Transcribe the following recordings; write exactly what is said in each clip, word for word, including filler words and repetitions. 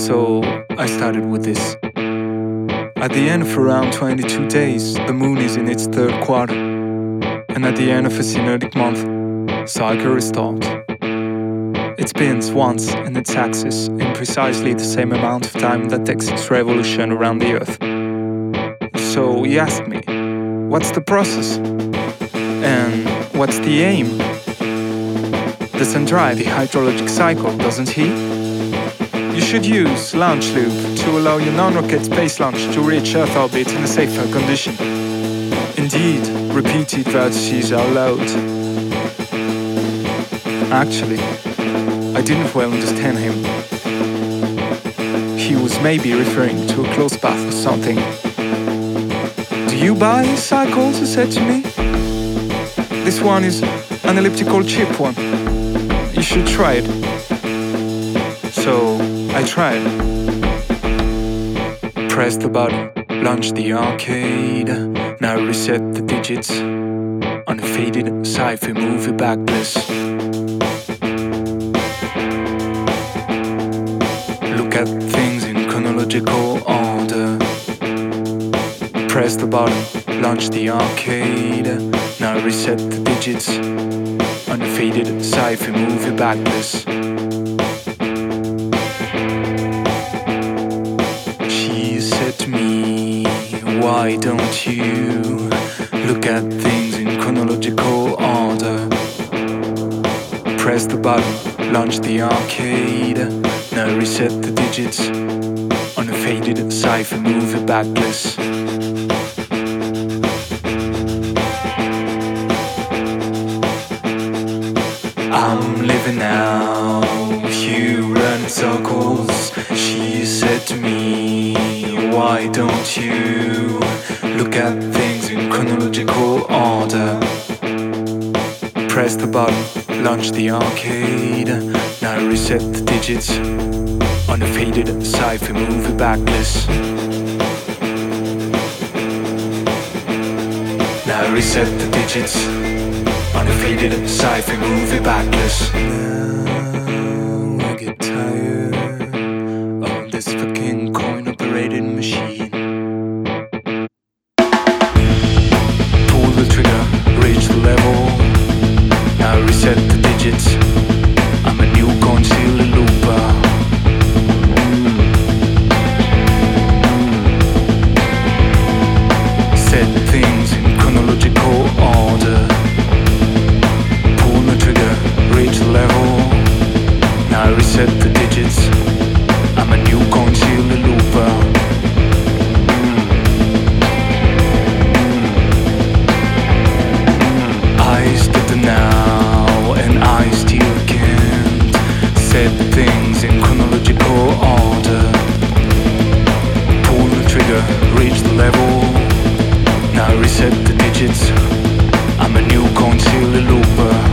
So I started with this. At the end of around twenty-two days, the moon is in its third quarter. And at the end of a synodic month, cycle restarts. It spins once in its axis in precisely the same amount of time that takes its revolution around the Earth. So he asked me, what's the process? And what's the aim? Doesn't drive the hydrologic cycle, doesn't he? You should use launch loop to allow your non-rocket space launch to reach Earth orbit in a safer condition. Indeed, repeated vertices are allowed. Actually, I didn't well understand him. He was maybe referring to a closed path or something. Do you buy cycles? He said to me. This one is an elliptical cheap one. You should try it. So I tried. Press the button, launch the arcade. Now reset the digits on a faded sci-fi movie backless. Look at things in chronological order. Press the button, launch the arcade. Now reset the digits on a faded sci-fi movie backless. She said to me, why don't you look at things in chronological order? Press the button, launch the arcade. Now reset the digits on a faded sci-fi movie backless. I'm living now, you run in circles. She said to me, why don't you look at things in chronological order? Press the button, launch the arcade. Now reset the digits on a faded sci-fi movie backless. Now reset the digits on a faded sci-fi movie backless. Now I get tired of this fucking coin-operated machine. Pull the trigger, reach the level. Now reset the digits. I'm a new concealer looper. Set things in chronological order. Pull the trigger, reach the level. Now reset the digits. I'm a new concealer looper. I stutter now and I still can't set things in chronological order. Pull the trigger, reach the level. Now reset the digits. I'm a new concealer looper.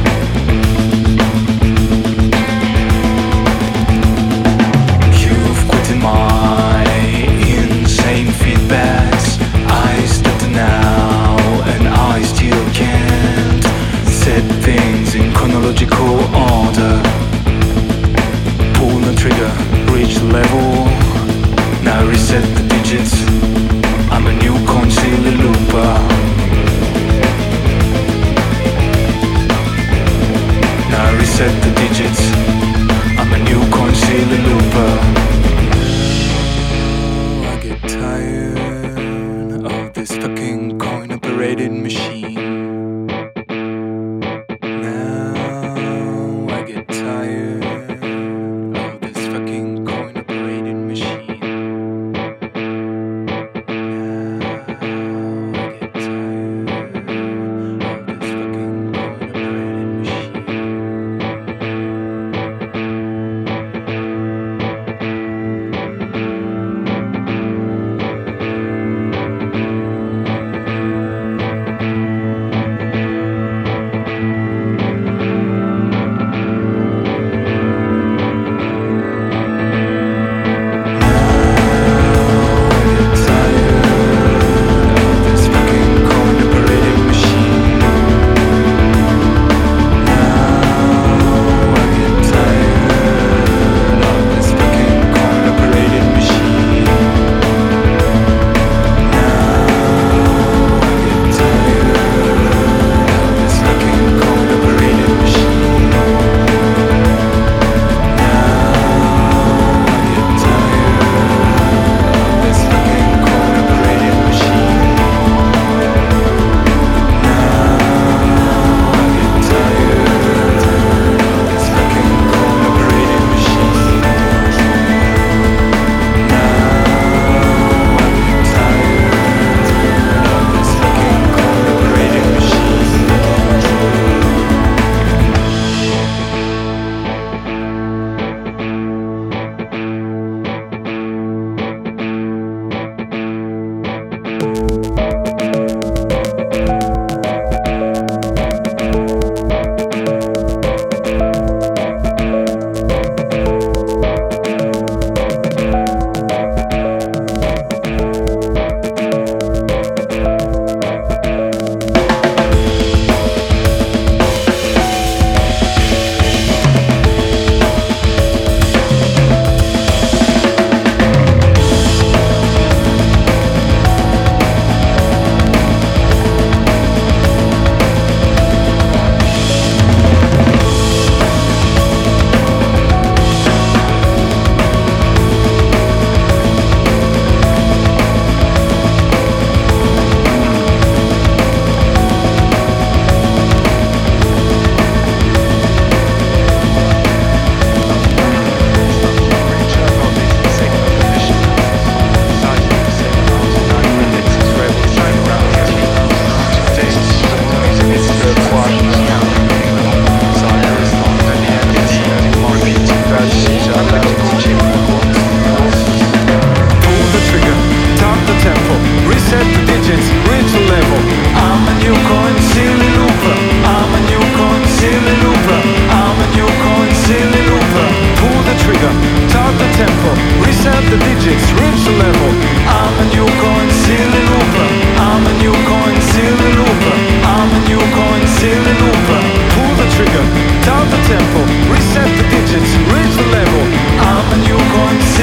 You've quit in my insane feedbacks. I stutter now and I still can't set things in chronological order. Pull the trigger, reach the level. Now reset the digits. I'm a new concealer looper.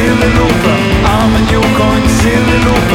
se det låta. Ja, men jag kan inte se det låta.